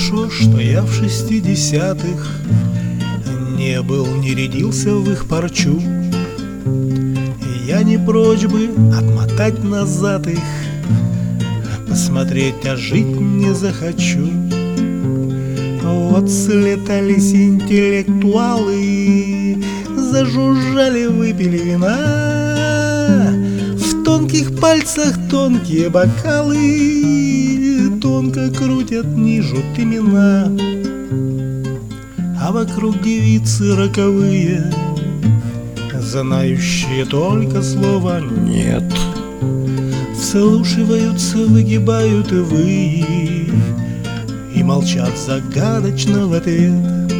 хорошо, что я в 60-х не был, не рядился в их парчу. Я не прочь бы отмотать назад их, посмотреть, а жить не захочу. Вот слетались интеллектуалы, зажужжали, выпили вина. В тонких пальцах тонкие бокалы, тонко крутят, нижут имена. А вокруг девицы роковые, знающие только слово «нет». Вслушиваются, выгибают вы и молчат загадочно в ответ.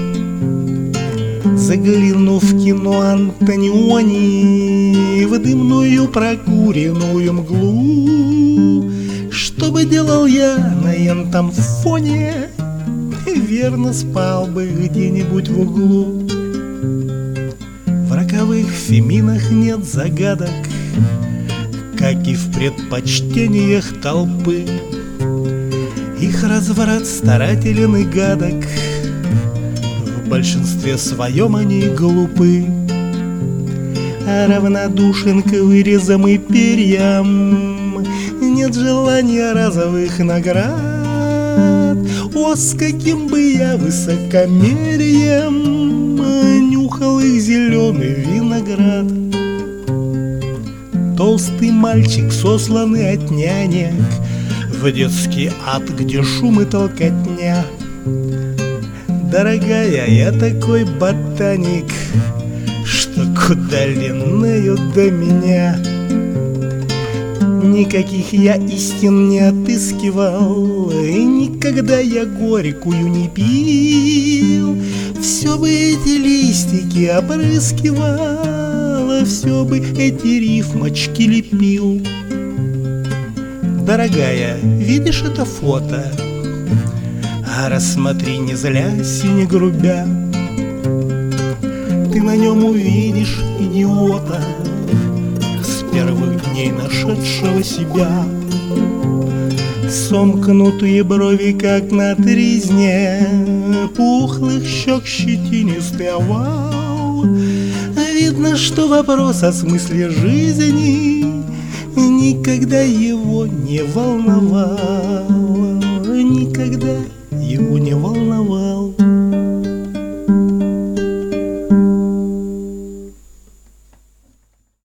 Заглянув в кино Антониони, в дымную прокуренную мглу, что бы делал я на этом фоне? Верно, спал бы где-нибудь в углу. В роковых феминах нет загадок, как и в предпочтениях толпы. Их разврат старателен и гадок, в большинстве своем они глупы. А равнодушен к вырезам и перьям, нет желания разовых наград. О, с каким бы я высокомерием нюхал их зеленый виноград. Толстый мальчик, сосланный от нянек в детский ад, где шум и толкотня. Дорогая, я такой ботаник, что куда линеют до меня. Никаких я истин не отыскивал, и никогда я горькую не пил. Все бы эти листики опрыскивал, все бы эти рифмочки лепил. Дорогая, видишь это фото? А рассмотри, не злясь и не грубя. Ты на нем увидишь идиота, с первых дней нашедшего себя. Сомкнутые брови, как на тризне, пухлых щек щетинистый овал. Видно, что вопрос о смысле жизни никогда его не волновал, никогда его не волновал.